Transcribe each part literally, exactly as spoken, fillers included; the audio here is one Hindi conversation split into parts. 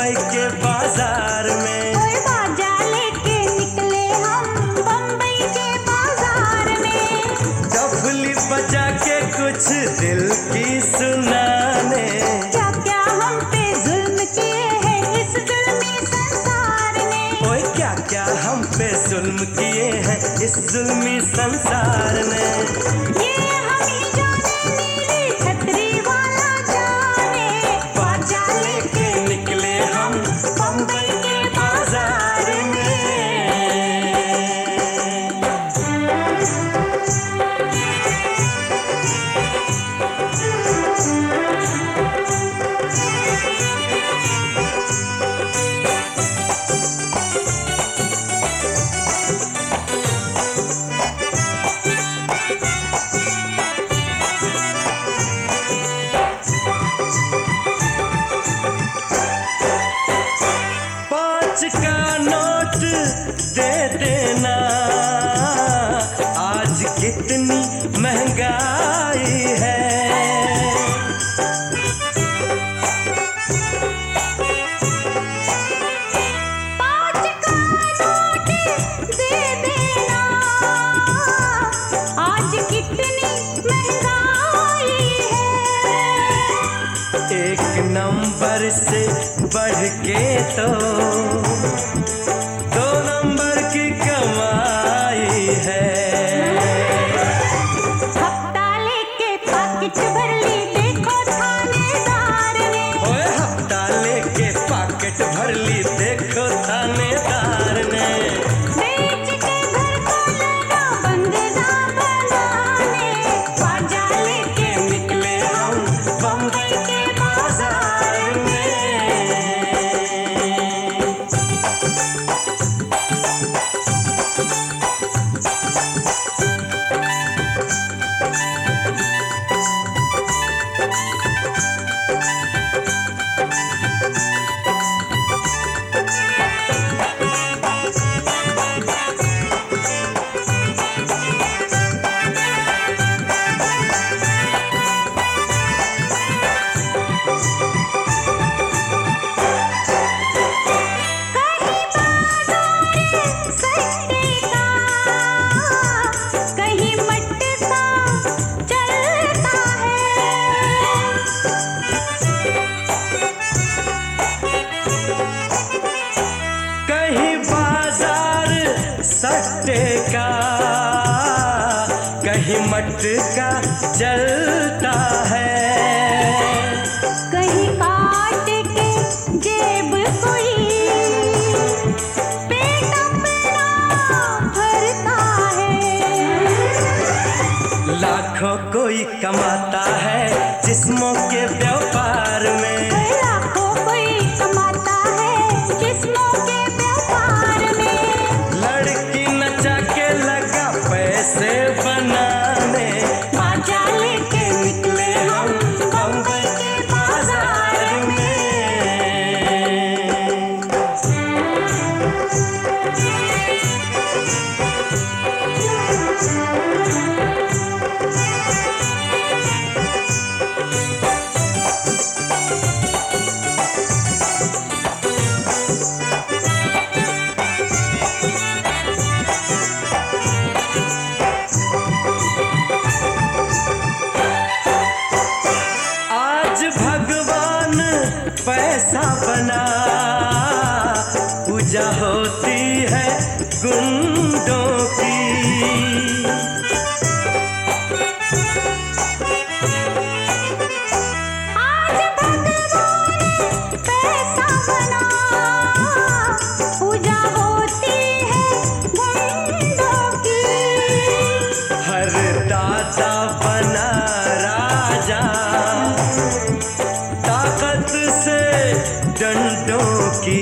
बम्बई के बाजार में। ओए बाजा लेके निकले हम बम्बई के बाजार में। डफली बजा के कुछ दिल की सुनाने। क्या क्या हम पे जुल्म किए हैं इस जुल्मी संसार ने। ओए क्या क्या हम पे जुल्म किए हैं इस जुल्मी संसार ने। ये हम ही जाने नीली छतरी वाला जाने। बाजा लेके निकले हम बम्बई के बाजार में। पाँच का नोट दे देना, आज कितनी महंगाई है। पाँच का नोट दे देना, आज कितनी महंगाई है। एक नंबर से बढ़ के तो दो नंबर की कमाई है। हफ्ता लेके पाकिट भर ली देखो थानेदार ने। ओए हफ्ता लेके पॉकेट भर ली देखो थानेदार ने। बेच के घर को लगा बंगला बनाने। बाजा लेके निकले हम बम्बई के बाजार में। सट्टे का कहीं मटका चलता है। कहीं बाजार सट्टे का, कहीं मटका चलता है। कहीं काट के जेब कोई पेट अपना भरता है। लाखों कोई कमाता है जिस्मों के व्यापार में। लाखों कोई कमाता है जिस्मों के व्यापार में। लड़की नचा के लगा पैसे बनाने। बाजा लेके निकले हम बम्बई के बाजार में। आज भगवान पैसा बना, पूजा होती है गुंडों की। आज भगवान पैसा बना, पूजा होती है गुंडों की। हर दाता बना राजा, ताकत से डंडों की।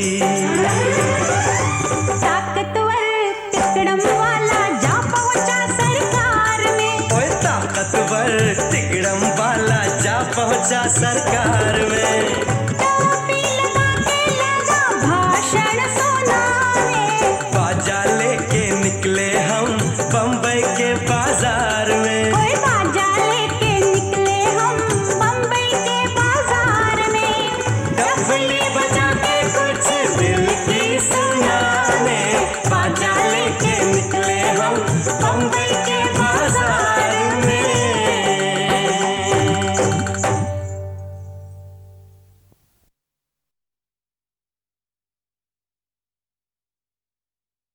ताकतवर तिकड़म वाला जा पहुंचा सरकार में। ओए ताकतवर तिकड़म वाला जा पहुंचा सरकार में।